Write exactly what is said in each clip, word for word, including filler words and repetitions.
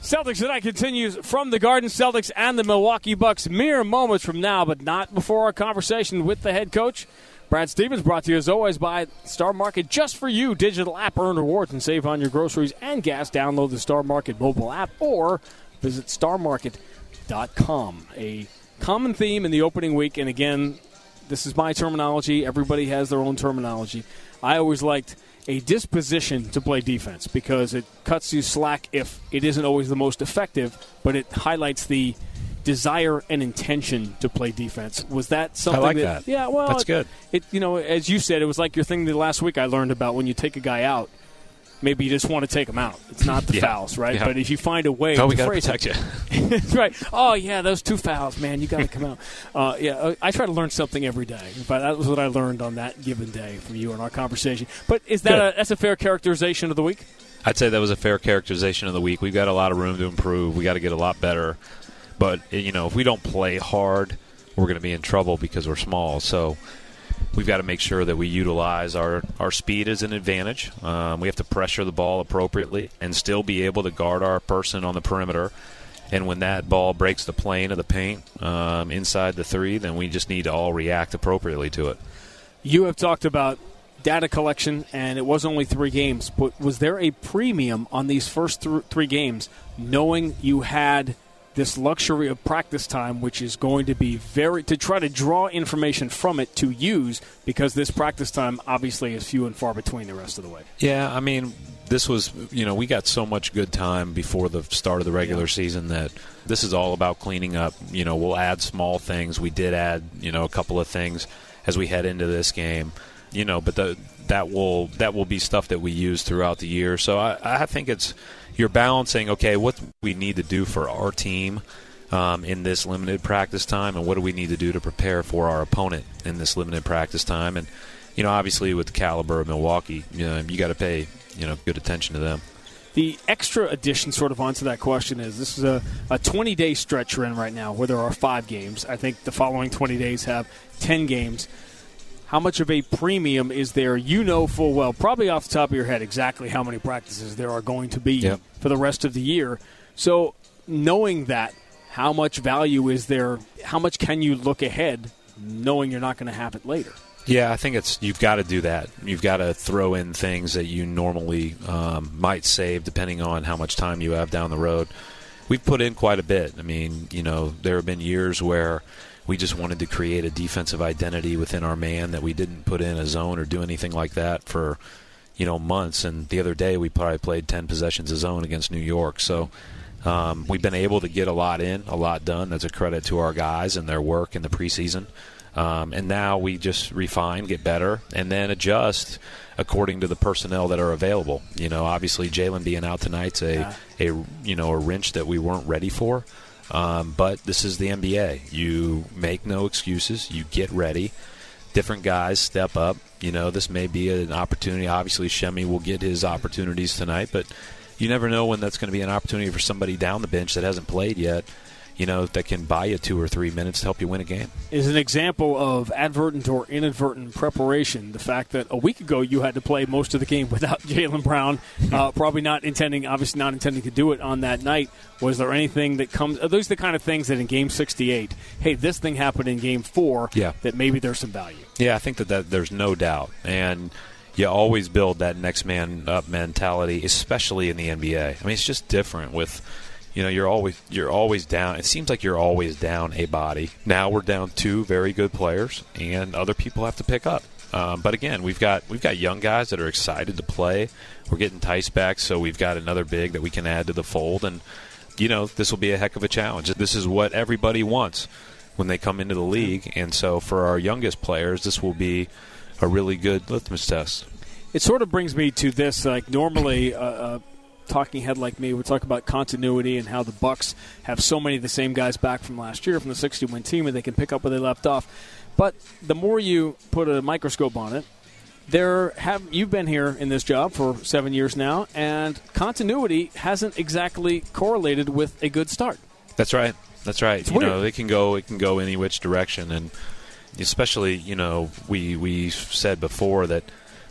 Celtics Tonight continues from the Garden. Celtics and the Milwaukee Bucks mere moments from now, but not before our conversation with the head coach. Brad Stevens, brought to you as always by Star Market. Just for you, digital app, earn rewards and save on your groceries and gas. Download the Star Market mobile app or visit star market dot com. A common theme in the opening week, and again, this is my terminology. Everybody has their own terminology. I always liked a disposition to play defense because it cuts you slack if it isn't always the most effective, but it highlights the desire and intention to play defense. Was that something I like that, that. Yeah, well, that's it, good. It, you know, as you said, it was like your thing the last week I learned about when you take a guy out. Maybe you just want to take him out. It's not the yeah. fouls, right? Yeah. But if you find a way oh, to we got to phrase protect it, you. That's right. Oh, yeah, those two fouls, man. You got to come out. Uh, yeah, I try to learn something every day. But that was what I learned on that given day from you in our conversation. But is that a, that's a fair characterization of the week? I'd say that was a fair characterization of the week. We've got a lot of room to improve. We got to get a lot better. But, you know, if we don't play hard, we're going to be in trouble because we're small. So we've got to make sure that we utilize our, our speed as an advantage. Um, we have to pressure the ball appropriately and still be able to guard our person on the perimeter. And when that ball breaks the plane of the paint um, inside the three, then we just need to all react appropriately to it. You have talked about data collection, and it was only three games. But was there a premium on these first th- three games, knowing you had this luxury of practice time, which is going to be very, to try to draw information from it to use, because this practice time obviously is few and far between the rest of the way? Yeah, I mean, this was, you know, we got so much good time before the start of the regular yeah. season that this is all about cleaning up. You know, we'll add small things. We did add, you know, a couple of things as we head into this game, you know, but the, that will that will be stuff that we use throughout the year. So I, I think it's, you're balancing, okay, what we need to do for our team um, in this limited practice time, and what do we need to do to prepare for our opponent in this limited practice time. And, you know, obviously with the caliber of Milwaukee, you know, you got to pay, you know, good attention to them. The extra addition sort of onto that question is this is a, a twenty-day stretch we're in right now where there are five games. I think the following twenty days have ten games. How much of a premium is there? You know full well, probably off the top of your head, exactly how many practices there are going to be yep. for the rest of the year. So knowing that, how much value is there? How much can you look ahead knowing you're not going to have it later? Yeah, I think it's you've got to do that. You've got to throw in things that you normally um, might save depending on how much time you have down the road. We've put in quite a bit. I mean, you know, there have been years where we just wanted to create a defensive identity within our man that we didn't put in a zone or do anything like that for, you know, months. And the other day we probably played ten possessions of zone against New York. So um, we've been able to get a lot in, a lot done. That's a credit to our guys and their work in the preseason. Um, and now we just refine, get better, and then adjust according to the personnel that are available. You know, obviously Jalen being out tonight's a, yeah. a you know a wrench that we weren't ready for. Um, but this is the N B A. You make no excuses. You get ready. Different guys step up. You know, this may be an opportunity. Obviously, Shemi will get his opportunities tonight, but you never know when that's going to be an opportunity for somebody down the bench that hasn't played yet, you know, that can buy you two or three minutes to help you win a game. Is an example of advertent or inadvertent preparation the fact that a week ago you had to play most of the game without Jaylen Brown, uh, probably not intending, obviously not intending to do it on that night. Was there anything that comes, are those the kind of things that in Game sixty-eight, hey, this thing happened in Game four, yeah. that maybe there's some value? Yeah, I think that, that there's no doubt. And you always build that next man up mentality, especially in the N B A. I mean, it's just different with, you know, you're always you're always down. It seems like you're always down a body. Now we're down two very good players, and other people have to pick up. Um, but again, we've got we've got young guys that are excited to play. We're getting Tice back, so we've got another big that we can add to the fold. And you know, this will be a heck of a challenge. This is what everybody wants when they come into the league, and so for our youngest players, this will be a really good litmus test. It sort of brings me to this, like normally uh, uh, talking head like me would talk about continuity and how the Bucks have so many of the same guys back from last year from the sixty-win team and they can pick up where they left off. But the more you put a microscope on it, there have you've been here in this job for seven years now, and continuity hasn't exactly correlated with a good start. That's right. That's right. It's you weird. know, it can go it can go any which direction, and especially, you know, we we said before that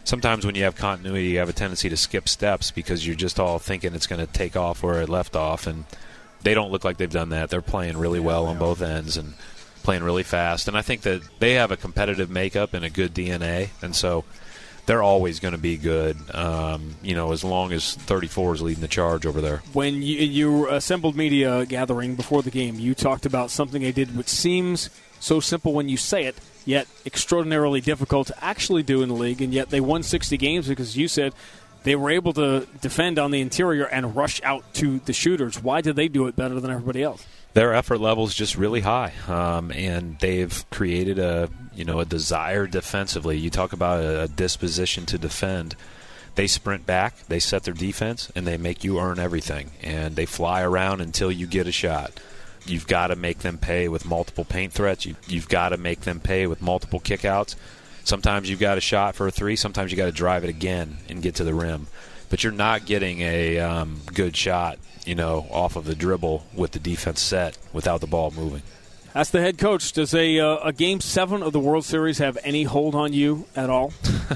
sometimes when you have continuity, you have a tendency to skip steps because you're just all thinking it's going to take off where it left off, and they don't look like they've done that. They're playing really well on both ends and playing really fast. And I think that they have a competitive makeup and a good D N A, and so they're always going to be good, um, you know, as long as thirty-four is leading the charge over there. When you, you assembled media gathering before the game, you talked about something they did which seems so simple when you say it, yet extraordinarily difficult to actually do in the league, and yet they won sixty games because you said they were able to defend on the interior and rush out to the shooters. Why did they do it better than everybody else? Their effort level is just really high, um, and they've created a you know a desire defensively. You talk about a, a disposition to defend. They sprint back, they set their defense, and they make you earn everything. And they fly around until you get a shot. You've got to make them pay with multiple paint threats. You, you've got to make them pay with multiple kickouts. Sometimes you've got a shot for a three. Sometimes you've got to drive it again and get to the rim. But you're not getting a um, good shot, you know, off of the dribble with the defense set without the ball moving. That's the head coach. Does a, uh, a Game seven of the World Series have any hold on you at all?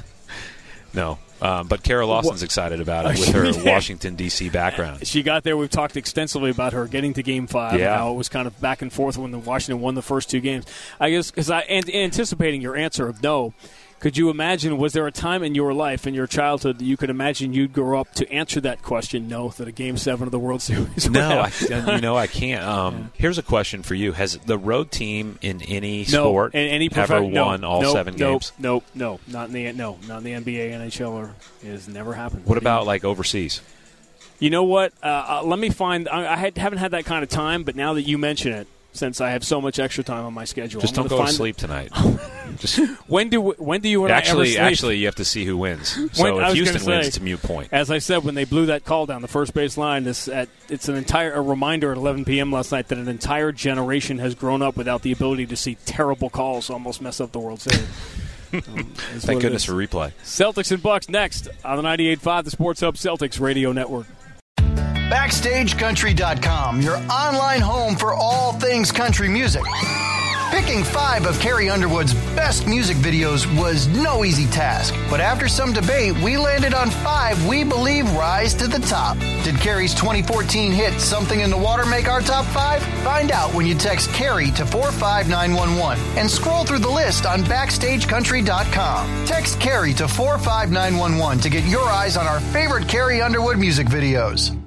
No. Um, but Kara Lawson's what? excited about it with her yeah. Washington, D C background. She got there. We've talked extensively about her getting to Game five yeah. and how it was kind of back and forth when the Washington won the first two games. I guess because I and, anticipating your answer of no, could you imagine, was there a time in your life, in your childhood, that you could imagine you'd grow up to answer that question, no, that a Game seven of the World Series would No, have? I, you know, I can't. Um, yeah. Here's a question for you. Has the road team in any no, sport in any ever prof- won no, all no, seven no, games? No, no, not in the no, not in the N B A, N H L, or it has never happened. What about, like, overseas? You know what? Uh, uh, let me find. I, I had, haven't had that kind of time, but now that you mention it, since I have so much extra time on my schedule, just I'm don't go to sleep tonight. Just when do when do you and actually I ever sleep? actually you have to see who wins. So when, if Houston say, wins, it's a mute point. As I said, when they blew that call down the first base line, this at, it's an entire a reminder at eleven p.m. last night that an entire generation has grown up without the ability to see terrible calls almost mess up the World Series. um, Thank goodness for replay. Celtics and Bucks next on the ninety-eight point five, the Sports Hub Celtics Radio Network. Backstage Country dot com, your online home for all things country music. Picking five of Carrie Underwood's best music videos was no easy task, but after some debate, we landed on five we believe rise to the top. Did Carrie's twenty fourteen hit Something in the Water make our top five? Find out when you text Carrie to four five nine one one and scroll through the list on Backstage Country dot com. Text Carrie to four five nine one one to get your eyes on our favorite Carrie Underwood music videos.